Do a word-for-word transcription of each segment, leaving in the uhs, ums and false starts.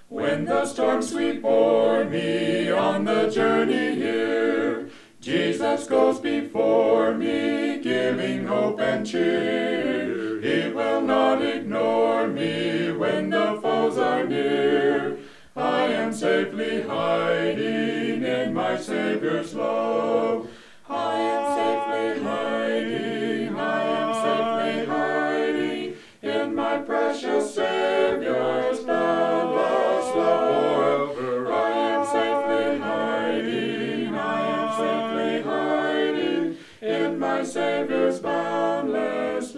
When the storms sweep o'er me on the journey here, Jesus goes before me, giving hope and cheer. He will not ignore me when the foes are near. I am safely hiding in my Savior's love. I am safely hiding, I am safely hiding in my precious Savior's boundless love forever. I am safely hiding, I am safely hiding in my Savior's boundless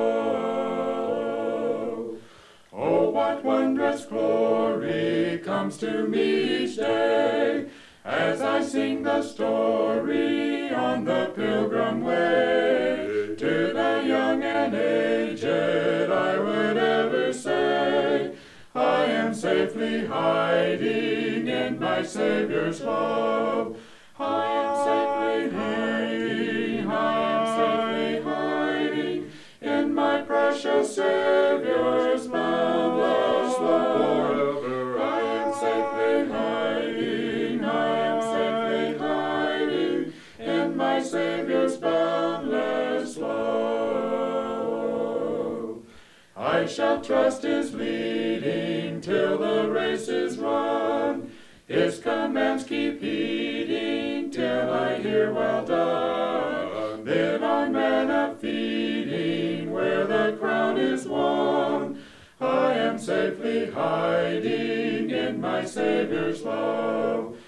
love. Oh, what wondrous glory comes to me each day as I sing the story on the pilgrim way. To the young and aged I would ever say, I am safely hiding in my Savior's love. I am safely hiding, I am safely hiding in my precious Savior's boundless love forever. I am safely hiding, I am safely hiding in my Savior's boundless love. I shall trust His leading till the race is run. His commands keep heeding till I hear well done. Then on manna feeding where the crown is won, I am safely hiding in my Savior's love.